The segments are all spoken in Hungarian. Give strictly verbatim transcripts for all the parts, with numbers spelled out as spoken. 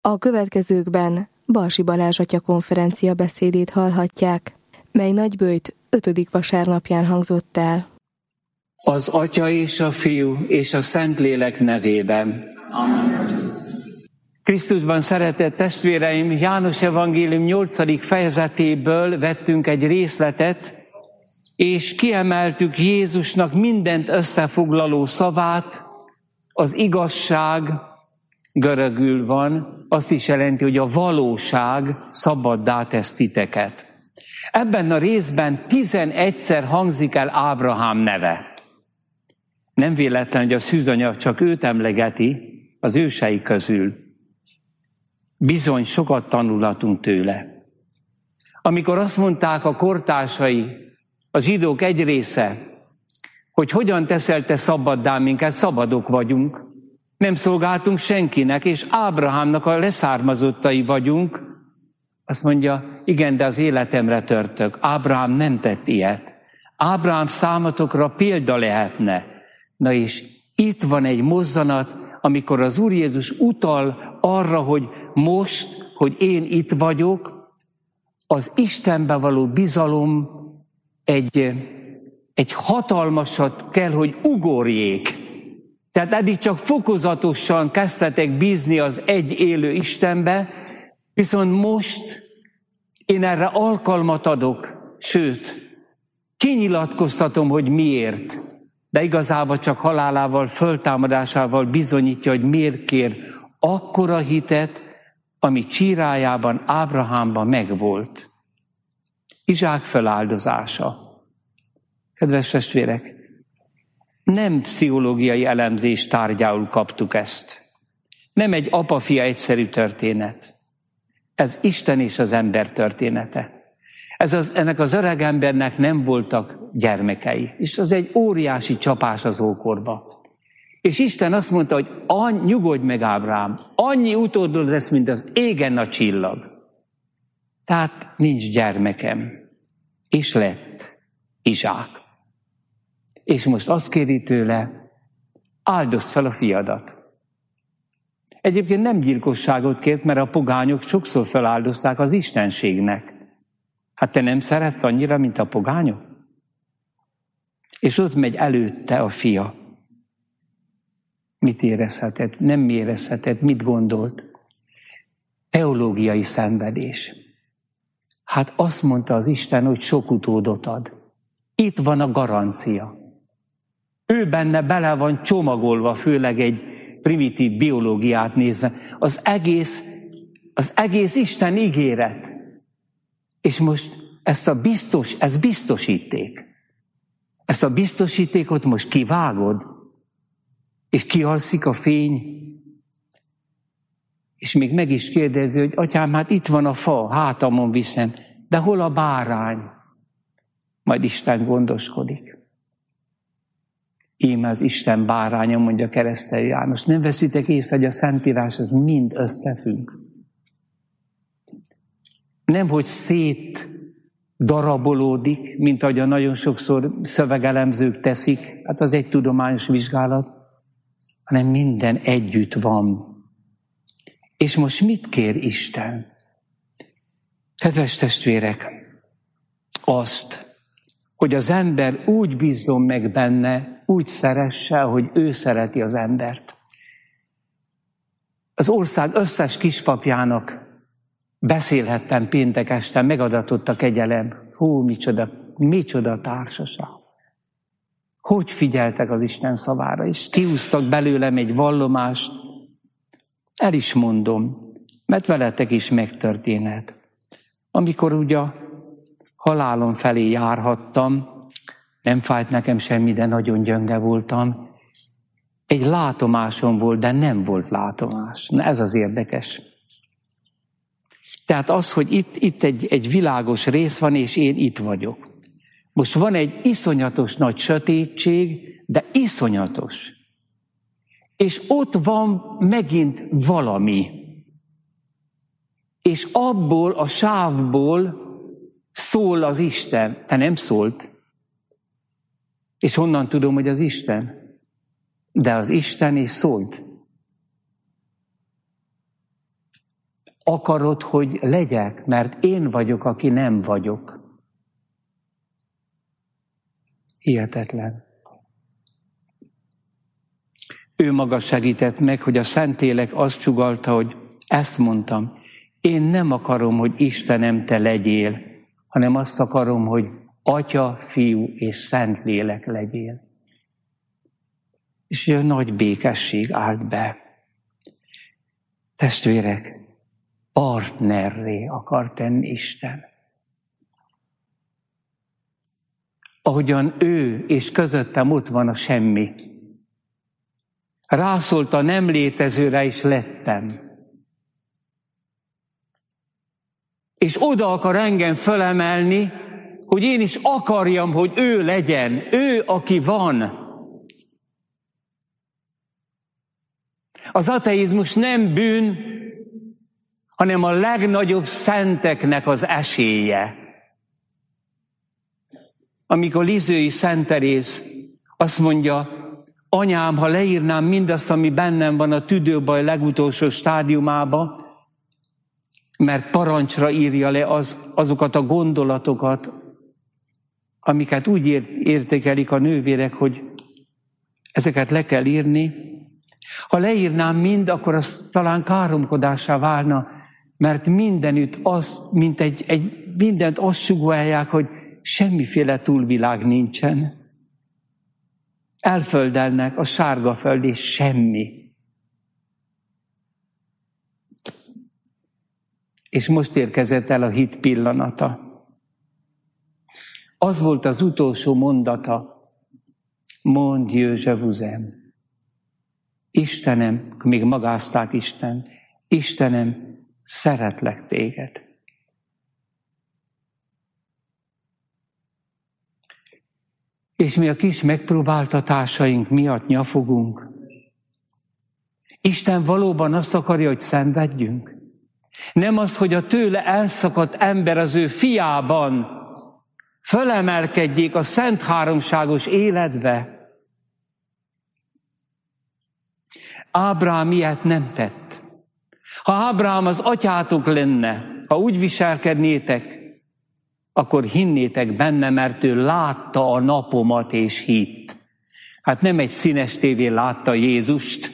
A következőkben Balsi Balázs atya konferencia beszédét hallhatják, mely Nagyböjt ötödik vasárnapján hangzott el. Az Atya és a Fiú és a Szentlélek nevében. Amen. Krisztusban szeretett testvéreim, János evangélium nyolcadik fejezetéből vettünk egy részletet, és kiemeltük Jézusnak mindent összefoglaló szavát, az igazság görögül van, azt is jelenti, hogy a valóság szabaddá tesz titeket. Ebben a részben tizenegyszer hangzik el Ábrahám neve. Nem véletlen, hogy a szűzanyag csak őt emlegeti az ősei közül. Bizony sokat tanulhatunk tőle. Amikor azt mondták a kortársai, a zsidók egy része, hogy hogyan teszel te szabaddá minket, szabadok vagyunk, nem szolgáltunk senkinek, és Ábrahámnak a leszármazottai vagyunk, azt mondja, igen, de az életemre törtök. Ábrahám nem tett ilyet. Ábrahám számotokra példa lehetne. Na és itt van egy mozzanat, amikor az Úr Jézus utal arra, hogy most, hogy én itt vagyok, az Istenbe való bizalom egy, egy hatalmasat kell, hogy ugorjék. Tehát eddig csak fokozatosan kezdtetek bízni az egy élő Istenbe, viszont most én erre alkalmat adok, sőt, kinyilatkoztatom, hogy miért, de igazából csak halálával, föltámadásával bizonyítja, hogy miért kér akkora hitet, ami csírájában, Ábrahámban megvolt. Izsák feláldozása. Kedves testvérek, nem pszichológiai elemzés tárgyául kaptuk ezt. Nem egy apa-fia egyszerű történet. Ez Isten és az ember története. Ez az, ennek az öreg embernek nem voltak gyermekei. És az egy óriási csapás az ókorba. És Isten azt mondta, hogy any, nyugodj meg, Ábrahám, annyi utódod lesz, mint az égen a csillag. Tehát nincs gyermekem. És lett Izsák. És most azt kéri tőle, áldozd fel a fiadat. Egyébként nem gyilkosságot kért, mert a pogányok sokszor feláldozták az istenségnek. Hát te nem szeretsz annyira, mint a pogányok? És ott megy előtte a fia. Mit érezhetett? Nem érezhetett? Mit gondolt? Teológiai szenvedés. Hát azt mondta az Isten, hogy sok utódot ad. Itt van a garancia. Ő benne bele van csomagolva, főleg egy primitív biológiát nézve. Az egész, az egész Isten ígéret. És most ezt a biztos, ez biztosíték. Ezt a biztosítékot most kivágod, és kialszik a fény, és még meg is kérdezi, hogy atyám, hát itt van a fa, hátamon viszem, de hol a bárány? Majd Isten gondoskodik. Íme az Isten báránya, mondja Keresztelő János. Nem veszitek észre, hogy a Szentírás az mind összefügg. Nemhogy szét darabolódik, mint ahogy a nagyon sokszor szövegelemzők teszik, hát az egy tudományos vizsgálat, hanem minden együtt van. És most mit kér Isten? Kedves testvérek, azt, hogy az ember úgy bízzon meg benne, úgy szeresse, hogy ő szereti az embert. Az ország összes kispapjának beszélhettem péntek este, megadatott a kegyelem. Hú, micsoda, micsoda társaság. Hogy figyeltek az Isten szavára, és kiúsztak belőlem egy vallomást. El is mondom, mert veletek is megtörténhet. Amikor ugye halálom felé járhattam, nem fájt nekem semmi, de nagyon gyönge voltam. Egy látomásom volt, de nem volt látomás. Na ez az érdekes. Tehát az, hogy itt, itt egy, egy világos rész van, és én itt vagyok. Most van egy iszonyatos nagy sötétség, de iszonyatos. És ott van megint valami. És abból a sávból szól az Isten. Te nem szólt. És honnan tudom, hogy az Isten? De az Isten is szólt. akarod, hogy legyek, mert én vagyok, aki nem vagyok. Hihetetlen. Ő maga segített meg, hogy a Szentlélek azt sugallta, hogy ezt mondtam, én nem akarom, hogy Istenem, te legyél, hanem azt akarom, hogy Atya, Fiú és Szentlélek legyél. És olyan nagy békesség állt be. Testvérek, partnerré akar tenni Isten. Ahogyan ő és közöttem ott van a semmi. Rászólt a nem létezőre, és lettem. És oda akar engem fölemelni, hogy én is akarjam, hogy ő legyen, ő, aki van. Az ateizmus nem bűn, hanem a legnagyobb szenteknek az esélye. Amikor Lizői Szent Teréz azt mondja, anyám, ha leírnám mindazt, ami bennem van a tüdőbaj legutolsó stádiumába, mert parancsra írja le az, azokat a gondolatokat, amiket úgy ért, értékelik a nővérek, hogy ezeket le kell írni. Ha leírnám mind, akkor az talán káromkodássá válna, mert mindenütt az, mint egy, egy mindent azt sugallják, hogy semmiféle túlvilág nincsen. Elföldelnek a sárga föld, és semmi. És most érkezett el a hit pillanata. Az volt az utolsó mondata. Mon Dieu, je vous aime. Istenem, még magázták Isten, Istenem, szeretlek téged. És mi a kis megpróbáltatásaink miatt nyafogunk. Isten valóban azt akarja, hogy szenvedjünk. Nem az, hogy a tőle elszakadt ember az ő fiában fölemelkedjék a szent háromságos életbe. Ábrám ilyet nem tett. Ha Ábrám az atyátok lenne, ha úgy viselkednétek, akkor hinnétek benne, mert ő látta a napomat és hitt. Hát nem egy színes tévén látta Jézust,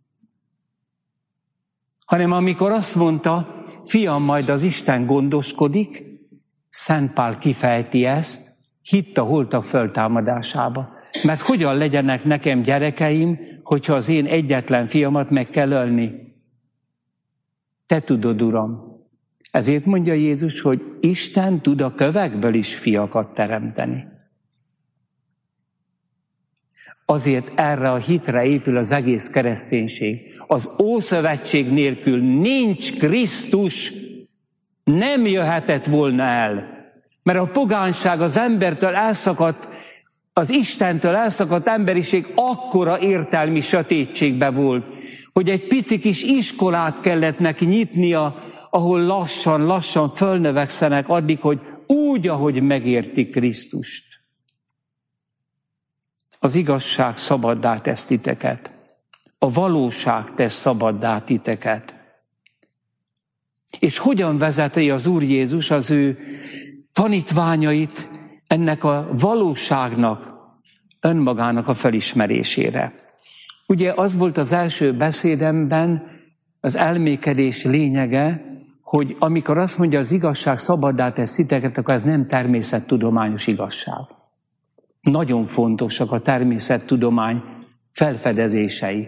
hanem amikor azt mondta, fiam, majd az Isten gondoskodik, Szent Pál kifejti ezt, hitt a holtak föltámadásába. Mert hogyan legyenek nekem gyerekeim, hogyha az én egyetlen fiamat meg kell ölni? Te tudod, Uram. Ezért mondja Jézus, hogy Isten tud a kövekből is fiakat teremteni. Azért erre a hitre épül az egész kereszténység. Az Ószövetség nélkül nincs Krisztus, nem jöhetett volna el. Mert a pogánság az embertől elszakadt, az Istentől elszakadt emberiség akkora értelmi sötétségbe volt, hogy egy pici kis iskolát kellett neki nyitnia, ahol lassan-lassan fölnövekszenek addig, hogy úgy, ahogy megértik Krisztust. Az igazság szabaddá tesz titeket. A valóság tesz szabaddá titeket. És hogyan vezeti az Úr Jézus az ő tanítványait ennek a valóságnak, önmagának a felismerésére? Ugye az volt az első beszédemben az elmékedés lényege, hogy amikor azt mondja, az igazság szabaddá tesz titeket, akkor ez nem természettudományos igazság. Nagyon fontosak a természettudomány felfedezései.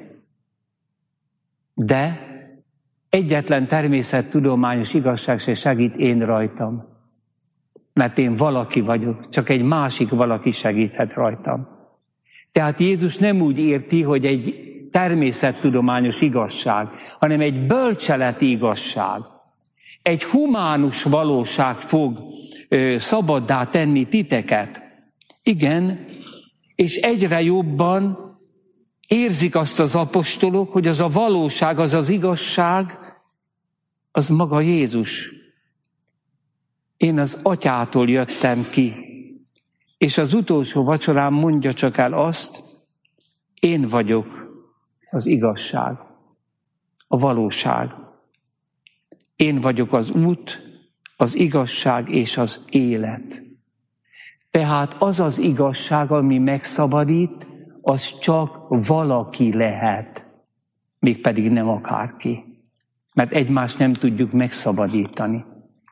De egyetlen természettudományos igazság se segít én rajtam. Mert én valaki vagyok, csak egy másik valaki segíthet rajtam. Tehát Jézus nem úgy érti, hogy egy természettudományos igazság, hanem egy bölcseleti igazság. Egy humánus valóság fog ö, szabaddá tenni titeket. Igen, és egyre jobban érzik azt az apostolok, hogy az a valóság, az az igazság, az maga Jézus. Én az Atyától jöttem ki, és az utolsó vacsorán mondja csak el azt, én vagyok az igazság, a valóság. Én vagyok az út, az igazság és az élet. Tehát az az igazság, ami megszabadít, az csak valaki lehet, mégpedig nem akárki. Mert egymást nem tudjuk megszabadítani.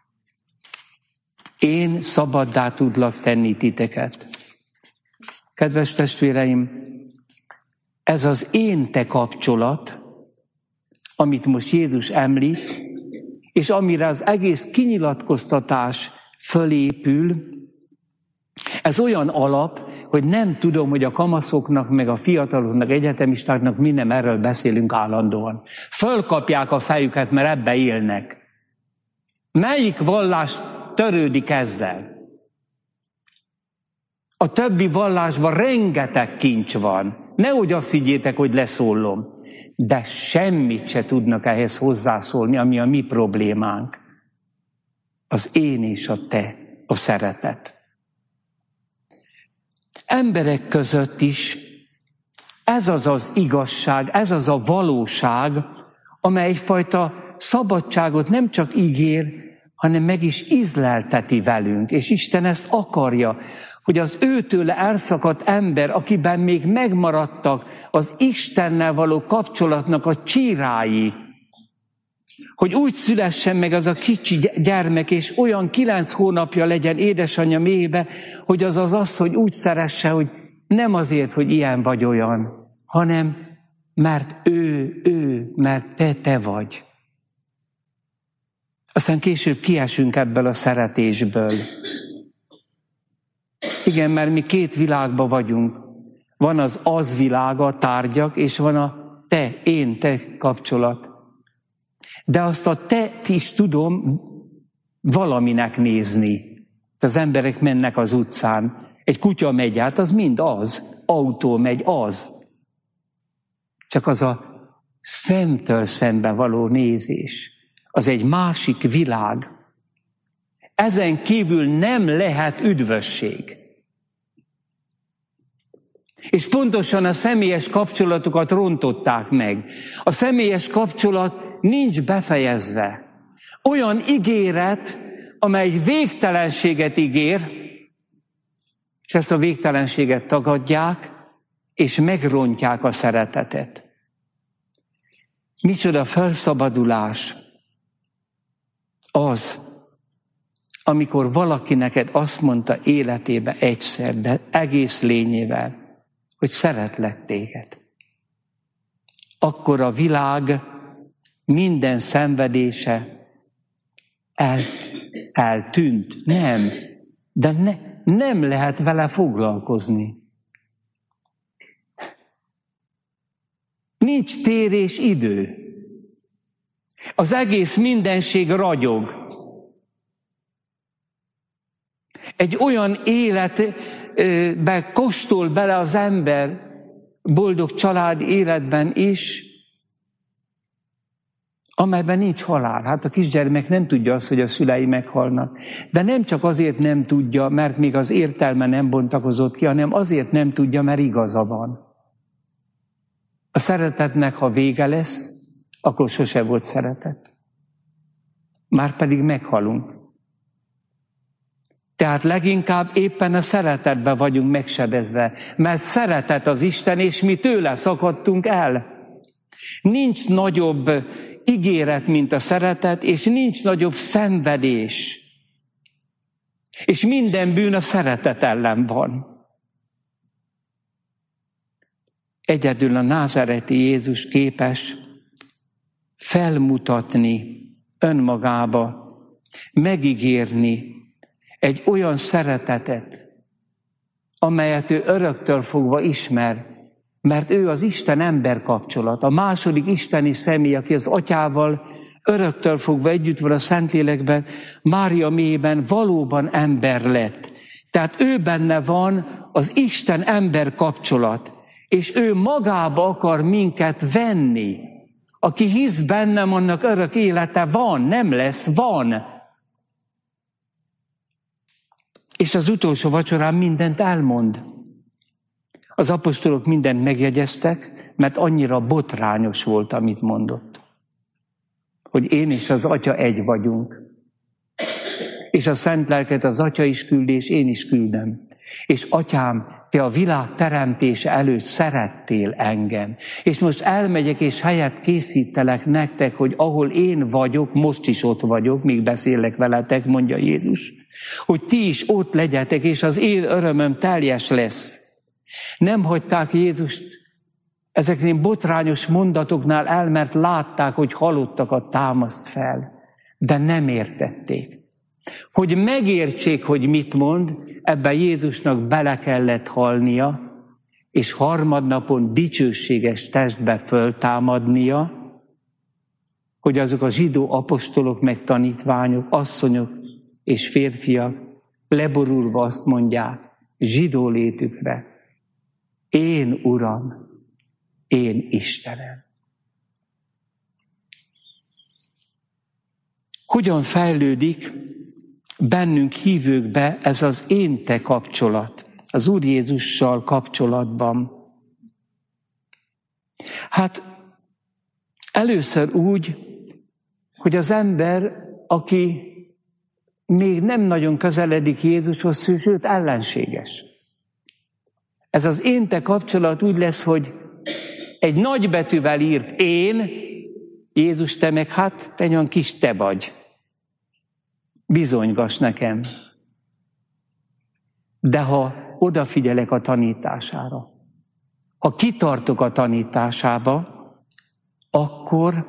Én szabaddá tudlak tenni titeket. Kedves testvéreim, ez az én-te kapcsolat, amit most Jézus említ, és amire az egész kinyilatkoztatás fölépül, ez olyan alap, hogy nem tudom, hogy a kamaszoknak, meg a fiataloknak, egyetemistáknak mi nem erről beszélünk állandóan. Fölkapják a fejüket, mert ebbe élnek. Melyik vallás törődik ezzel? A többi vallásban rengeteg kincs van. Nehogy azt higgyétek, hogy leszólom. De semmit se tudnak ehhez hozzászólni, ami a mi problémánk. Az én és a te, a szeretet. Emberek között is ez az az igazság, ez az a valóság, amely egyfajta szabadságot nem csak ígér, hanem meg is ízlelteti velünk. És Isten ezt akarja, hogy az őtőle elszakadt ember, akiben még megmaradtak az Istennel való kapcsolatnak a csírái, hogy úgy szülessen meg az a kicsi gyermek, és olyan kilenc hónapja legyen édesanyja méhébe, hogy az az asszony úgy szeresse, hogy nem azért, hogy ilyen vagy olyan, hanem mert ő, ő, mert te, te vagy. Aztán később kiesünk ebből a szeretésből. Igen, mert mi két világban vagyunk. Van az az világa, a tárgyak, és van a te, én, te kapcsolat. De azt a te is tudom valaminek nézni. Az emberek mennek az utcán. Egy kutya megy át, az mind az. Autó megy, az. Csak az a szemtől szembe való nézés. Az egy másik világ. Ezen kívül nem lehet üdvösség. És pontosan a személyes kapcsolatokat rontották meg. A személyes kapcsolat nincs befejezve. Olyan ígéret, amely végtelenséget ígér, és ezt a végtelenséget tagadják, és megrontják a szeretetet. Micsoda felszabadulás az, amikor valaki neked azt mondta életébe egyszer, de egész lényével, hogy szeretlek téged. Akkor a világ minden szenvedése el, eltűnt. Nem. De ne, nem lehet vele foglalkozni. Nincs tér és idő. Az egész mindenség ragyog. Egy olyan életbe kóstol bele az ember, boldog család életben is, amelyben nincs halál. Hát a kisgyermek nem tudja azt, hogy a szülei meghalnak. De nem csak azért nem tudja, mert még az értelme nem bontakozott ki, hanem azért nem tudja, mert igaza van. A szeretetnek, ha vége lesz, akkor sose volt szeretet. Márpedig meghalunk. Tehát leginkább éppen a szeretetben vagyunk megsebezve, mert szeretet az Isten, és mi tőle szakadtunk el. Nincs nagyobb ígéret, mint a szeretet, és nincs nagyobb szenvedés. És minden bűn a szeretet ellen van. Egyedül a názáreti Jézus képes felmutatni önmagába, megígérni egy olyan szeretetet, amelyet ő öröktől fogva ismer, mert ő az Isten-ember kapcsolat, a második isteni személy, aki az atyával öröktől fogva együtt van a Szentlélekben, Mária mélyében valóban ember lett. Tehát ő benne van az Isten-ember kapcsolat, és ő magába akar minket venni. Aki hisz bennem, annak örök élete van, nem lesz, van. És az utolsó vacsorán mindent elmond. Az apostolok mindent megjegyeztek, mert annyira botrányos volt, amit mondott. hogy én és az Atya egy vagyunk. És a Szent Lelket az Atya is küld, és én is küldöm. És Atyám, te a világ teremtése előtt szerettél engem. És most elmegyek, és helyet készítelek nektek, hogy ahol én vagyok, most is ott vagyok, míg beszélek veletek, mondja Jézus. Hogy ti is ott legyetek, és az én örömöm teljes lesz. Nem hagyták Jézust ezeknél botrányos mondatoknál el, mert látták, hogy halottakat támaszt fel. De nem értették. Hogy megértsék, hogy mit mond, ebben Jézusnak bele kellett halnia, és harmadnapon dicsőséges testbe föltámadnia, hogy azok a zsidó apostolok, meg tanítványok, asszonyok és férfiak leborulva azt mondják zsidó létükre: én Uram, én Istenem. Hogyan fejlődik bennünk hívőkbe ez az én-te kapcsolat, az Úr Jézussal kapcsolatban? Hát először úgy, hogy az ember, aki még nem nagyon közeledik Jézushoz, sőt ellenséges. Ez az én-te kapcsolat úgy lesz, hogy egy nagy betűvel írt én, Jézus, te meg hát te olyan kis te vagy. Bizonygass nekem. De ha odafigyelek a tanítására, ha kitartok a tanításába, akkor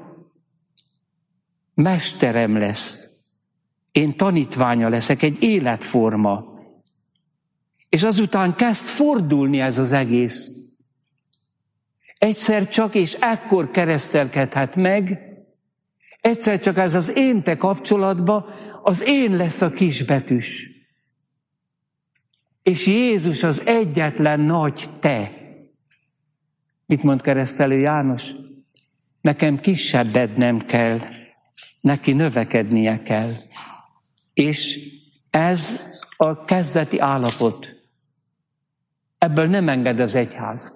mesterem lesz. Én tanítványa leszek, egy életforma. És azután kezd fordulni ez az egész. Egyszer csak, és ekkor keresztelkedhet meg, egyszer csak ez az én-te kapcsolatban az én lesz a kisbetűs. És Jézus az egyetlen nagy te. Mit mond keresztelő János? Nekem kisebbednem kell, neki növekednie kell. És ez a kezdeti állapot. Ebből nem enged az egyház.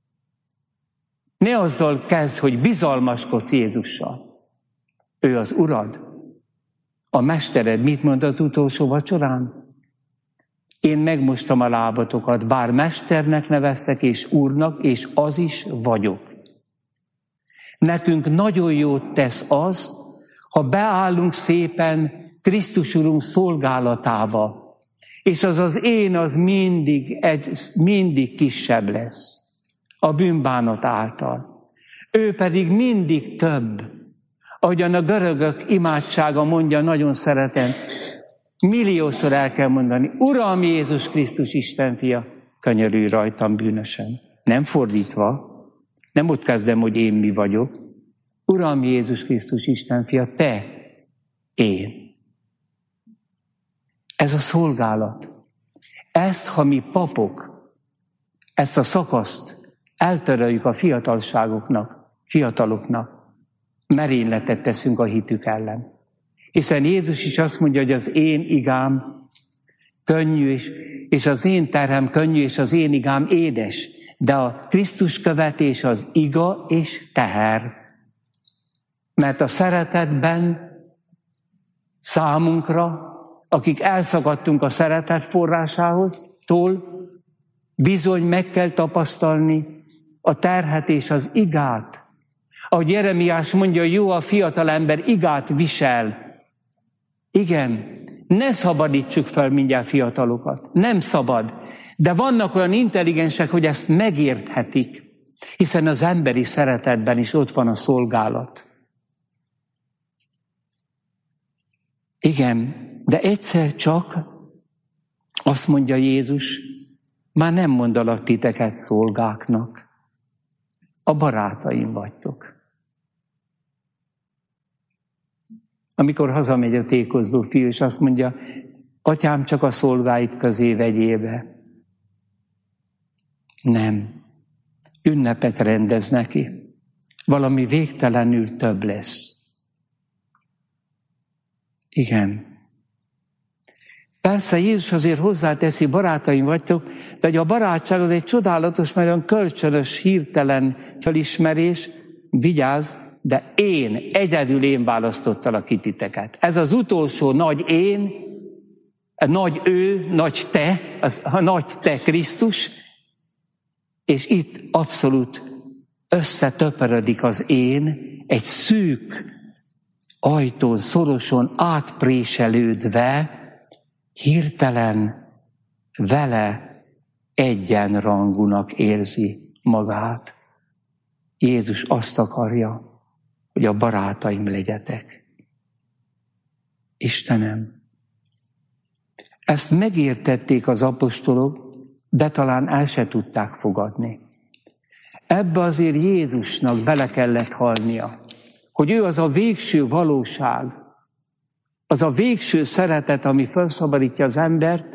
Ne azzal kezd, hogy bizalmaskodsz Jézussal. Ő az Urad, a Mestered. Mit mond az utolsó vacsorán? Én megmostam a lábatokat, bár Mesternek neveztek, és Úrnak, és az is vagyok. Nekünk nagyon jót tesz az, ha beállunk szépen Krisztus Urunk szolgálatába, és az az én az mindig, egy, mindig kisebb lesz a bűnbánat által. Ő pedig mindig több. Ahogyan a görögök imádsága mondja, nagyon szeretem, milliószor el kell mondani: Uram Jézus Krisztus Isten fia, könyörülj rajtam bűnösen. Nem fordítva, nem ott kezdem, hogy én mi vagyok. Uram Jézus Krisztus Isten fia, te, én. Ez a szolgálat. Ezt, ha mi papok, ezt a szakaszt eltöröljük a fiatalságoknak, fiataloknak, merényletet teszünk a hitük ellen. Hiszen Jézus is azt mondja, hogy az én igám könnyű, és, és az én terhem könnyű, és az én igám édes. De a Krisztus követés az iga és teher. Mert a szeretetben számunkra, akik elszakadtunk a szeretet forrásához, tól, bizony meg kell tapasztalni a terhet és az igát. Ahogy Jeremiás mondja, jó a fiatal ember igát visel. Igen, ne szabadítsuk fel mindjárt fiatalokat. Nem szabad. De vannak olyan intelligensek, hogy ezt megérthetik. Hiszen az emberi szeretetben is ott van a szolgálat. Igen, de egyszer csak azt mondja Jézus, már nem mondalak titeket szolgáknak. A barátaim vagytok. Amikor hazamegy a tékozló fiú, és azt mondja, atyám, csak a szolgáit közé vegyél be. Nem. Ünnepet rendez neki. Valami végtelenül több lesz. Igen. Persze Jézus azért hozzáteszi, barátaim vagytok, de hogy a barátság az egy csodálatos, mert olyan kölcsönös, hirtelen felismerés, vigyázz, de én, egyedül én választottalak ki titeket. Ez az utolsó nagy én, a nagy ő, nagy te, az, a nagy te Krisztus, és itt abszolút összetöpörödik az én, egy szűk ajtón, szoroson átpréselődve, hirtelen vele egyenrangúnak érzi magát. Jézus azt akarja, hogy a barátaim legyetek. Istenem, ezt megértették az apostolok, de talán el se tudták fogadni. Ebbe azért Jézusnak bele kellett halnia, hogy ő az a végső valóság, az a végső szeretet, ami felszabadítja az embert,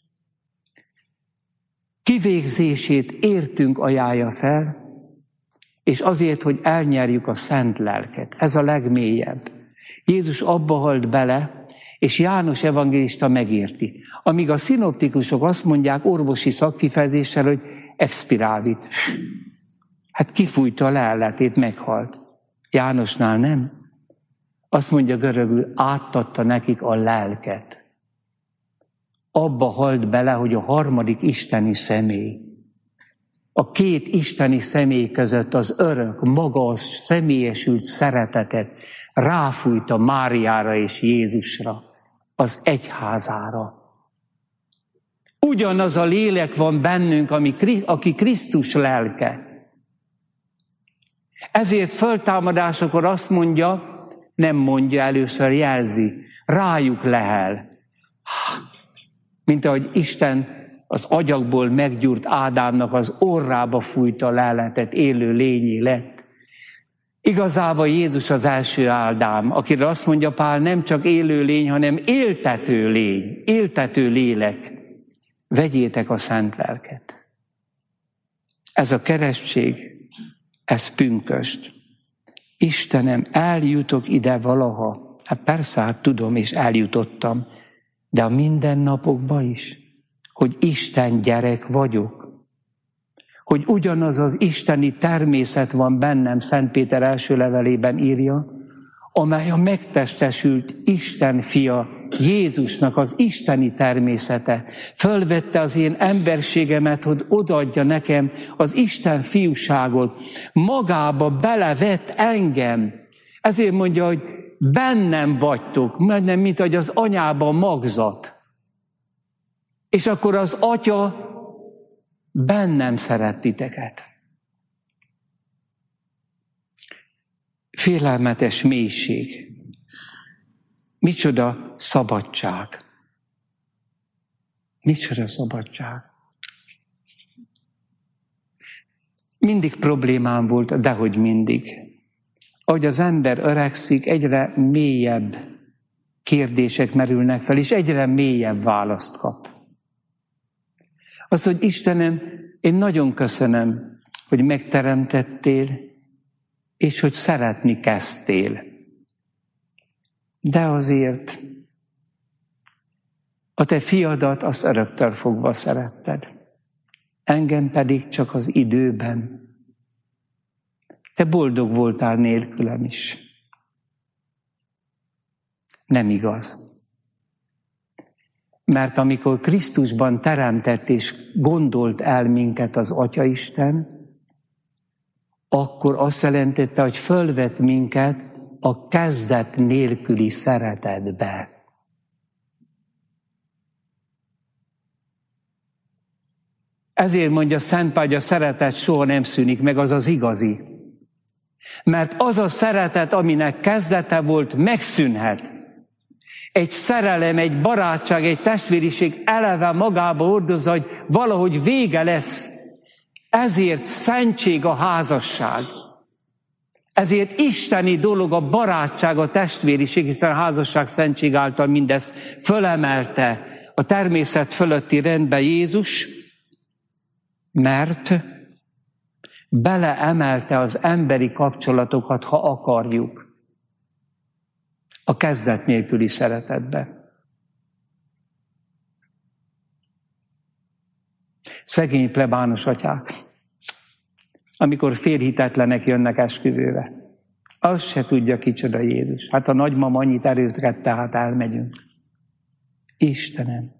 kivégzését értünk ajánlja fel, és azért, hogy elnyerjük a szent lelket. Ez a legmélyebb. Jézus abba halt bele, és János evangélista megérti. Amíg a szinoptikusok azt mondják orvosi szakkifejezéssel, hogy expiravit. Hát kifújta a lelletét, meghalt. Jánosnál nem. Azt mondja görögül, átadta nekik a lelket. Abba halt bele, hogy a harmadik isteni személy, a két isteni személy között az örök, maga az személyesült szeretetet ráfújta Máriára és Jézusra, az egyházára. Ugyanaz a lélek van bennünk, ami, aki Krisztus lelke. Ezért föltámadásakor azt mondja, nem mondja, először jelzi, rájuk lehel. Mint ahogy Isten az agyagból meggyúrt Ádámnak az orrába fújta a leletet, élő lényé lett. Igazából Jézus az első Ádám, akire azt mondja Pál, nem csak élő lény, hanem éltető lény, éltető lélek. Vegyétek a szent lelket. Ez a keresztség, ez pünkösd. Istenem, eljutok ide valaha. Hát persze, hát tudom, és eljutottam, de a mindennapokban is, hogy Isten gyerek vagyok. Hogy ugyanaz az isteni természet van bennem, Szent Péter első levelében írja, amely a megtestesült Isten fia, Jézusnak az isteni természete. Fölvette az én emberségemet, hogy odaadja nekem az Isten fiúságot. Magába belevett engem. Ezért mondja, hogy bennem vagytok, nem mint hogy az anyában magzat. És akkor az Atya bennem szeret titeket. Félelmetes mélység. Micsoda szabadság. Micsoda szabadság. Mindig problémám volt, dehogy mindig. Ahogy az ember öregszik, egyre mélyebb kérdések merülnek fel, és egyre mélyebb választ kap. Az, hogy Istenem, én nagyon köszönöm, hogy megteremtettél, és hogy szeretni kezdtél. De azért a te fiadat azt öröktől fogva szeretted. Engem pedig csak az időben. Te boldog voltál nélkülem is. Nem igaz. Mert amikor Krisztusban teremtett és gondolt el minket az Atyaisten, akkor azt jelentette, hogy fölvett minket a kezdet nélküli szeretetbe. Ezért mondja Szent Pál, hogy a szeretet soha nem szűnik meg, az az igazi. Mert az a szeretet, aminek kezdete volt, megszűnhet. Egy szerelem, egy barátság, egy testvériség eleve magába hordozza, hogy valahogy vége lesz. Ezért szentség a házasság. Ezért isteni dolog a barátság, a testvériség, hiszen a házasság szentség által mindezt fölemelte a természet fölötti rendbe Jézus, mert beleemelte az emberi kapcsolatokat, ha akarjuk, a kezdet nélküli szeretetbe. Szegény plebános atyák, amikor félhitetlenek jönnek esküvőre. Azt se tudja, kicsoda Jézus. Hát a nagymama annyit erőltetett, tehát elmegyünk. Istenem,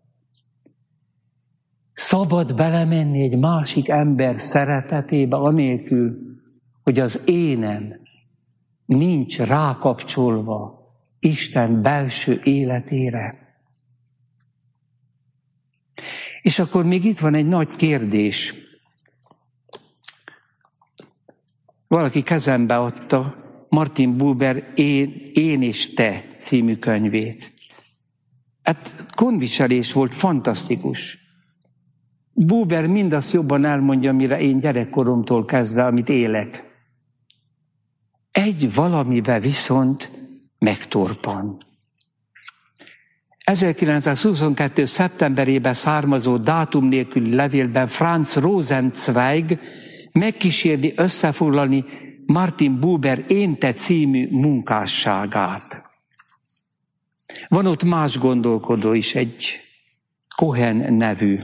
szabad belemenni egy másik ember szeretetébe, anélkül, hogy az énem nincs rákapcsolva Isten belső életére. És akkor még itt van egy nagy kérdés. Valaki kezembe adta Martin Buber Én, Én és Te című könyvét. Hát gondviselés volt, fantasztikus. Buber mindazt jobban elmondja, mire én gyerekkoromtól kezdve, amit élek. Egy valamibe viszont megtorpan. ezerkilencszázhuszonkettő. szeptemberében származó dátum nélküli levélben Franz Rosenzweig megkísérli összefoglalni Martin Buber Én Te című munkásságát. Van ott más gondolkodó is, egy Cohen nevű.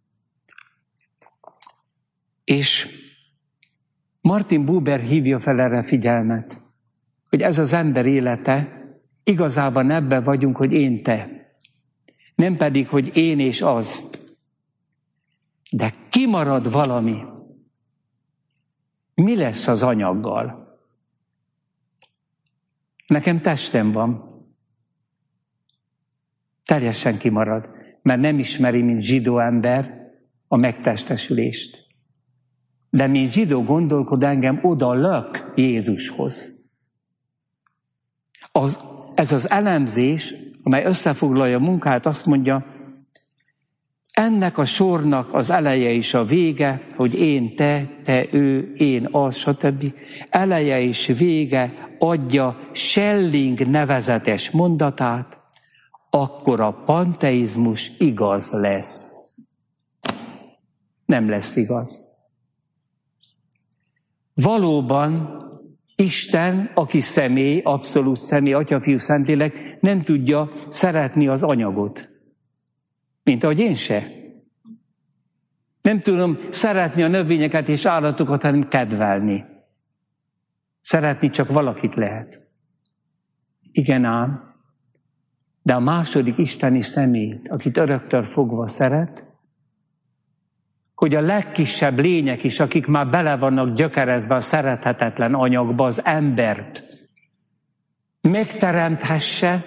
És Martin Buber hívja fel erre figyelmet, hogy ez az ember élete, igazában ebben vagyunk, hogy én te. Nem pedig, hogy én és az. De kimarad valami. Mi lesz az anyaggal? Nekem testem van. Teljesen kimarad, mert nem ismeri, mint zsidó ember, a megtestesülést. De mint zsidó gondolkod, engem oda lök Jézushoz. Az, ez az elemzés, amely összefoglalja a munkát, azt mondja, ennek a sornak az eleje és a vége, hogy én, te, te, ő, én, az, stb. Eleje és vége adja Schelling nevezetes mondatát, akkor a panteizmus igaz lesz. Nem lesz igaz. Valóban Isten, aki személy, abszolút személy, Atya, Fiú, Szentlélek, nem tudja szeretni az anyagot. Mint ahogy én se. Nem tudom szeretni a növényeket és állatokat, hanem kedvelni. Szeretni csak valakit lehet. Igen ám, de a második isteni személyt, akit öröktől fogva szeret, hogy a legkisebb lények is, akik már bele vannak gyökerezve a szerethetetlen anyagba, az embert megteremthesse,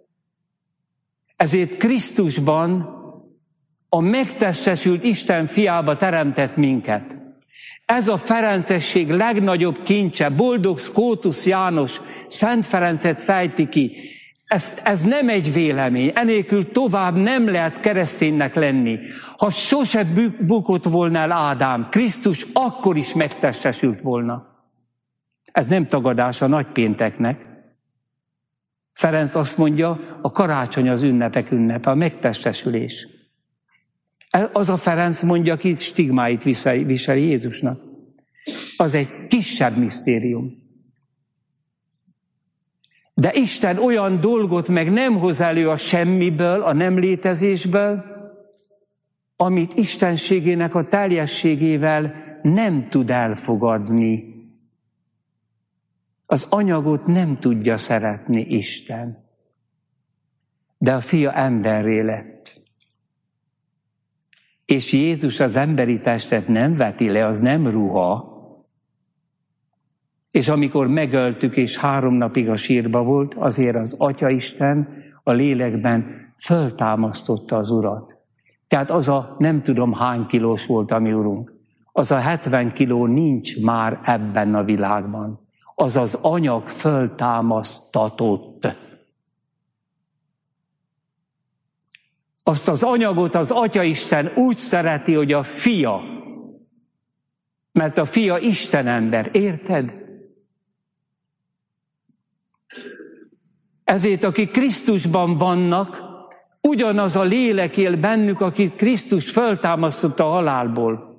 ezért Krisztusban a megtestesült Isten fiába teremtett minket. Ez a ferencesség legnagyobb kincse, boldog Szkótusz János Szent Ferencet fejti ki. Ez, ez nem egy vélemény, enélkül tovább nem lehet kereszténynek lenni. Ha sose bukott volna el Ádám, Krisztus akkor is megtestesült volna. Ez nem tagadás a nagypénteknek. Ferenc azt mondja, a karácsony az ünnepek ünnepe, a megtestesülés. Az a Ferenc mondja, aki stigmáit viseli, viseli Jézusnak. Az egy kisebb misztérium. De Isten olyan dolgot meg nem hoz elő a semmiből, a nem létezésből, amit istenségének a teljességével nem tud elfogadni. Az anyagot nem tudja szeretni Isten. De a fia emberré lett. És Jézus az emberi testet nem veti le, az nem ruha. És amikor megöltük, és három napig a sírba volt, azért az Atya Isten a lélekben föltámasztotta az Urat. Tehát az a nem tudom hány kilós volt a mi Urunk. Az a hetven kiló nincs már ebben a világban. Az az anyag föltámasztatott. Azt az anyagot az Atya Isten úgy szereti, hogy a fia. Mert a fia Isten ember, érted? Ezért, akik Krisztusban vannak, ugyanaz a lélek él bennük, akit Krisztus föltámasztotta a halálból.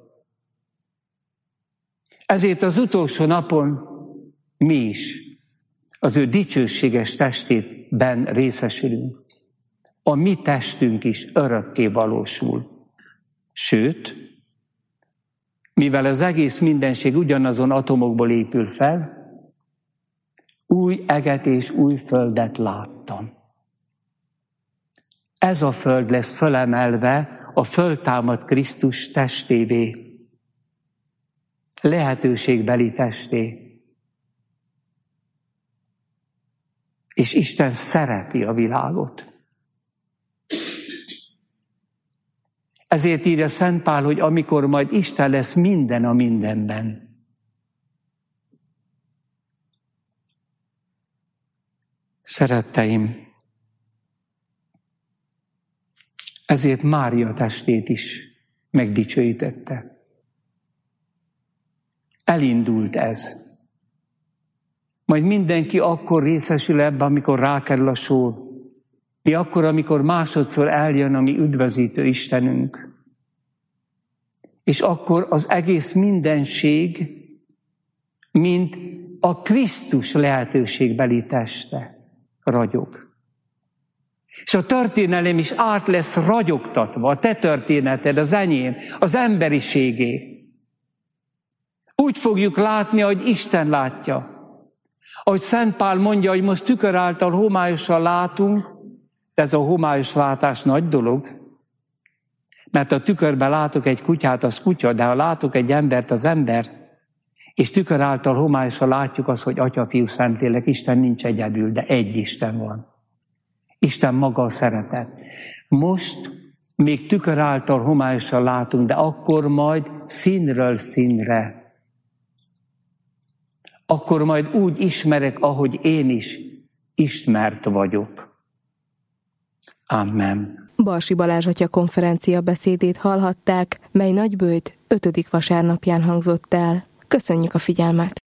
Ezért az utolsó napon mi is az ő dicsőséges testétben részesülünk. A mi testünk is örökké valósul. Sőt, mivel az egész mindenség ugyanazon atomokból épül fel, új eget és új földet láttam. Ez a föld lesz fölemelve a föltámadt Krisztus testévé, lehetőségbeli testé. És Isten szereti a világot. Ezért írja Szent Pál, hogy amikor majd Isten lesz minden a mindenben. Szeretteim, ezért Mária testét is megdicsőítette. Elindult ez. Majd mindenki akkor részesül ebbe, amikor rákerül a sor. Mi akkor, amikor másodszor eljön a mi üdvözítő Istenünk. És akkor az egész mindenség, mint a Krisztus lehetőségbeli teste ragyog. És a történelem is át lesz ragyogtatva, a te történeted, az enyém, az emberiségé. Úgy fogjuk látni, ahogy Isten látja. Ahogy Szent Pál mondja, hogy most tükör által homályosan látunk, de ez a homályos látás nagy dolog. Mert a tükörben látok egy kutyát, az kutya, de ha látok egy embert, az ember, és tükör által homályosan látjuk azt, hogy Atya, Fiú, Szentlélek, Isten nincs egyedül, de egy Isten van. Isten maga a szeretet. Most még tükör által homályosan látunk, de akkor majd színről színre. Akkor majd úgy ismerek, ahogy én is ismert vagyok. Amen. Balsi Balázs atya konferencia beszédét hallhatták, mely Nagyböjt ötödik vasárnapján hangzott el. Köszönjük a figyelmet!